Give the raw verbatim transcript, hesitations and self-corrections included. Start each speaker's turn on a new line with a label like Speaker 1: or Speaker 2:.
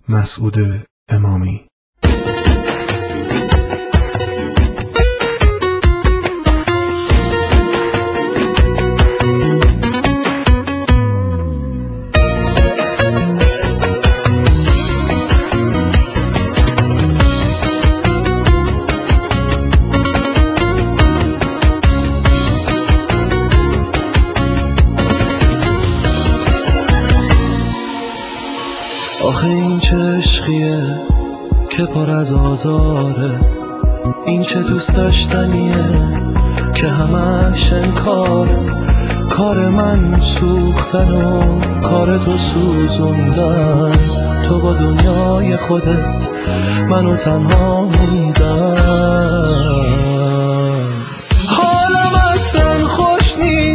Speaker 1: مسعود امامی.
Speaker 2: آخه این چه عشقیه که پر از آزاره، این چه دوست داشتنیه که همش انکاره. کار من سوختن و کار تو سوزوندن، تو با دنیای خودت منو تنها موندن. حالم اصلا خوش نیست